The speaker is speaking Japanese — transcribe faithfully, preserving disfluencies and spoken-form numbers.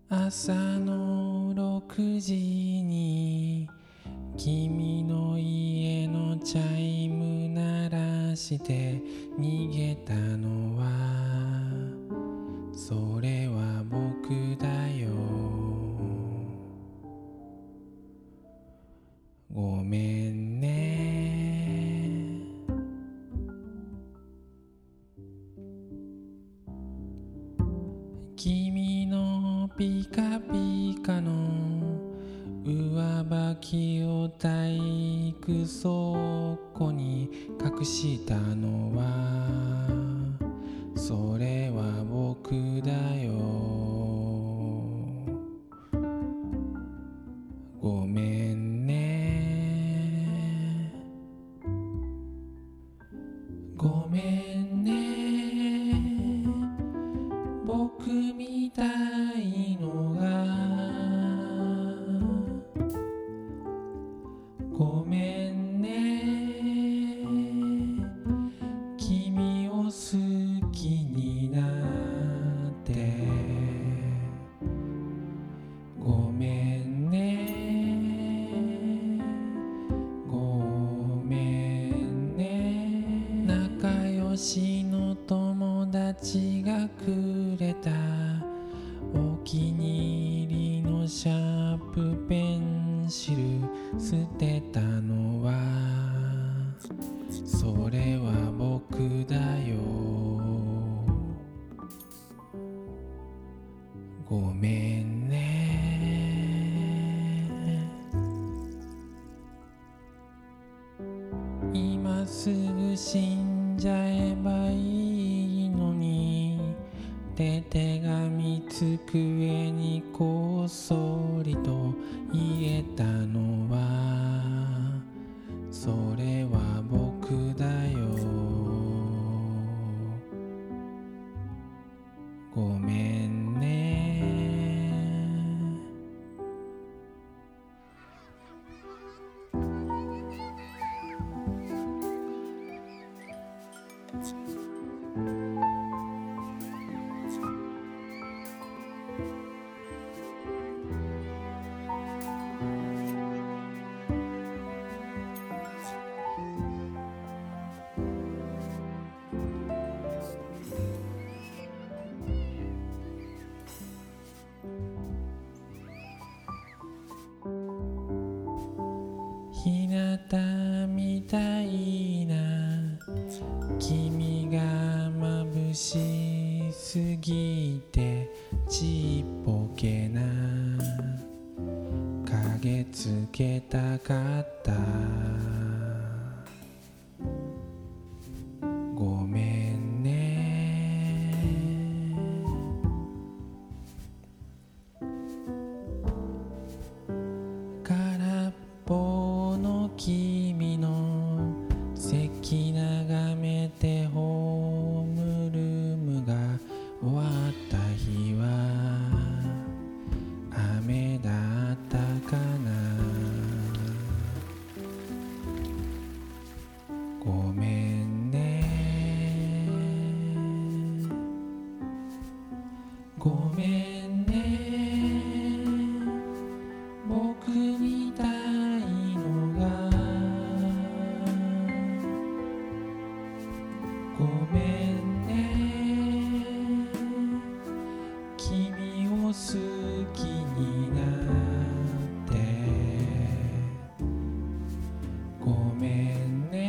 朝のろくじに君の家のチャイム鳴らして逃げたのはそれは僕だよ。ごめんね。君のピカピカの上履きを体育倉庫に隠したのはそれは僕だよ。ごめんね。ごめんね。僕みたいのがごめんね。君を好きになってごめんね。ごめんね。仲良しの友達がくれたお気に入りのシャープペンシル捨てたのはそれは僕だよ。ごめんね。今すぐ死んじゃえばいいのにって手紙机にこっそりと言えたのはそれは僕だよ。ごめんね。日向みたいな君が眩しすぎてちっぽけな影つけたかった。ごめんね。空っぽの君の席眺めてホームルームが終わった日は雨だったかな。ごめんね。ごめんね。僕みたいのがごめんね。君を好きになってごめんね。